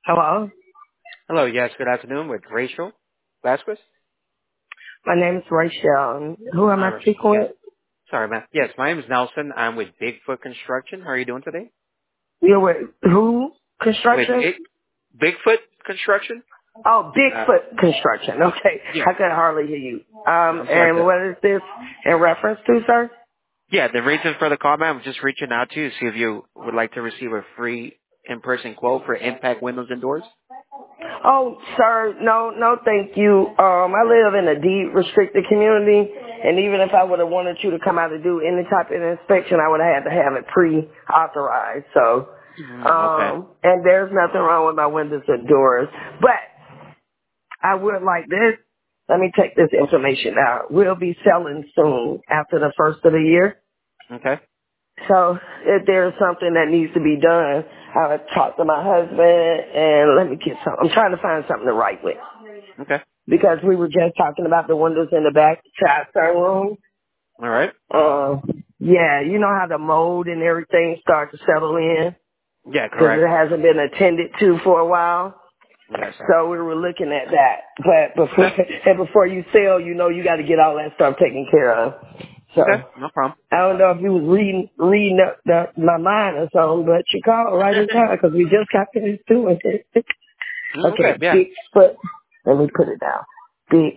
Hello, Hello, yes, good afternoon with Rachel Vasquez. my name is Rachel. Who am Hi, I Rachel. speaking Yes. with? Sorry, ma'am. Yes, my name is Nelson. I'm with Bigfoot Construction. How are you doing today? You're with who? With Construction? Bigfoot Construction? Oh, Uh, Bigfoot Construction. Okay, yeah. I could hardly hear you. I'm sorry. And what is this in reference to, sir? The reason for the call, ma'am, I'm just reaching out to you to see if you would like to receive a free in-person quote for impact windows and doors. Oh, sir, no, thank you. I live in a deed restricted community, and even if I would have wanted you to come out to do any type of inspection, I would have had to have it pre-authorized. So, Okay. and there's nothing wrong with my windows or doors, but I would like this. Let me take this information out. We'll be selling soon after the first of the year. Okay. So if there's something that needs to be done, I would talk to my husband and let me get some. I'm trying to find something to write with Okay. because we were just talking about the windows in the back transfer room. All right. Yeah, you know how the mold and everything starts to settle in Yeah, because correct. it hasn't been attended to for a while. Yes, sir. So we were looking at that. But before Okay. and before you sell, you know you got to get all that stuff taken care of. So Okay. No problem. I don't know if you was reading up my mind or something, but you called right in time because we just got finished doing it. Okay. Okay, Yeah. Bigfoot. Let me put it down. Big.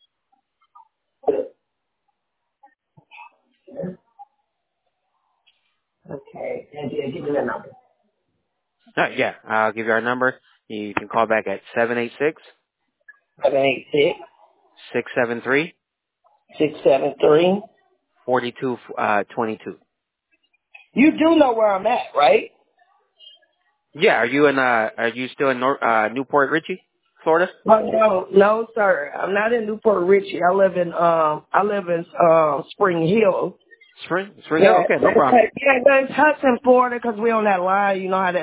Okay, and yeah, give me the number. I'll give you our number. You can call back at 786 786 673 673. 4222. You do know where I'm at, right? Yeah, are you still in Newport Richie, Florida? Oh, no, sir. I'm not in Newport Richie. I live in Spring Hill. Spring Hill? Yeah, Okay, no problem. it's Hudson, Florida, because we on that line. You know how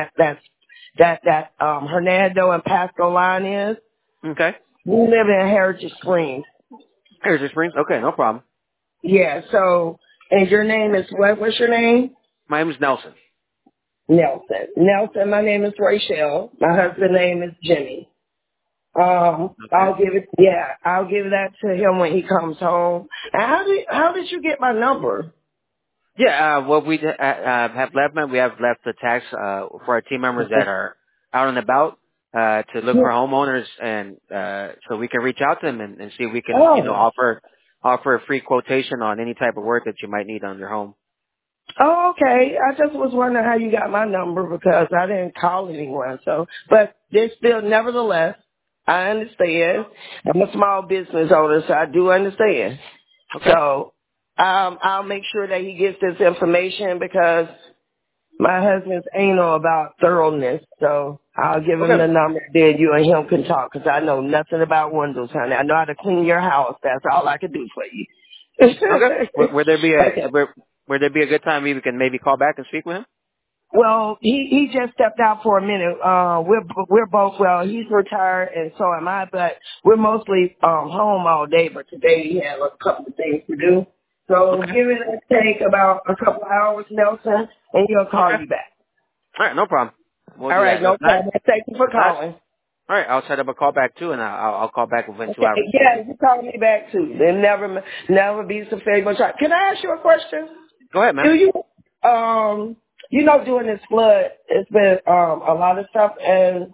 that Hernando and Pasco line is. Okay. We live in Heritage Springs. Here's your Springs? Okay, no problem. Yeah. So, and your name is what? What's your name? My name is Nelson. Nelson. Nelson. My name is Rachel. My husband's name is Jimmy. Okay. I'll give that to him when he comes home. And how did you get my number? Yeah, what we have left, man, we have left the tax for our team members that are out and about to look for homeowners, and so we can reach out to them and see if we can, Oh. offer a free quotation on any type of work that you might need on your home. Oh, okay. I just was wondering how you got my number because I didn't call anyone. So, but there's still, nevertheless, I understand. I'm a small business owner, so I do understand. Okay. So, I'll make sure that he gets this information because my husband's anal about thoroughness. So I'll give him Okay. the number. Then you and him can talk because I know nothing about windows, honey. I know how to clean your house. That's all I can do for you. Okay. Would there be Okay. would there be a good time we can maybe call back and speak with him? Well, he just stepped out for a minute. We're both, well, he's retired and so am I, but we're mostly home all day. But today he had a couple of things to do. So Okay. give it a take about a couple of hours, Nelson, and he'll call Okay. you back. All right, no problem. We'll All do right, that. no If not, problem. Thank you for if not, calling. all right, I'll set up a call back too, and I'll call back within 2 Okay, hours. yeah, you call me back too. There never be some favor. Can I ask you a question? Go ahead, Do man. you, during this flood, it's been a lot of stuff, and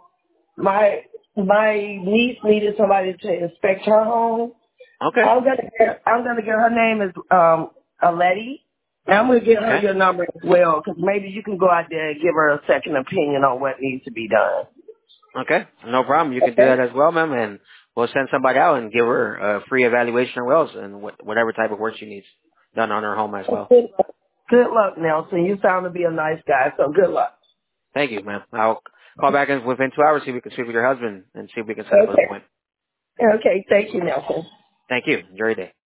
my niece needed somebody to inspect her home. Okay. I'm gonna get her name is Aleti. And I'm gonna get her Okay. your number as well, because maybe you can go out there and give her a second opinion on what needs to be done. Okay. No problem. You can do Okay. that as well, ma'am, and we'll send somebody out and give her a free evaluation as well, and whatever type of work she needs done on her home as well. Good luck, Nelson. You sound to be a nice guy, so good luck. Thank you, ma'am. I'll call back in within 2 hours, see if we can speak with your husband and see if we can set up an Okay. appointment. Okay. Thank you, Nelson. Thank you. Enjoy your day.